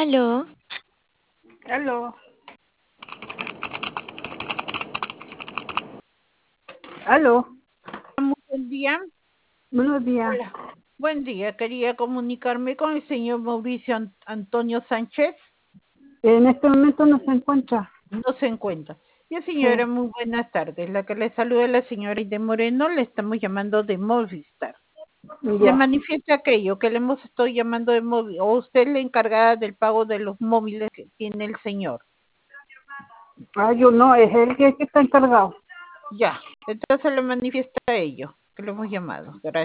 Aló, Aló. Aló. Muy buen día. Buenos días. Hola. Buen día. Quería comunicarme con el señor Mauricio Antonio Sánchez. En este momento no se encuentra. No se encuentra. Ya, Sí. señora, muy buenas tardes. La que le saluda es la señora Ide Moreno. Le estamos llamando de Movistar. Le Ya. manifiesta aquello que le hemos estado llamando de móvil. O usted es la encargada del pago de los móviles que tiene el señor. Yo no, es él que está encargado. Ya. Entonces le manifiesta a ello que le hemos llamado. Gracias.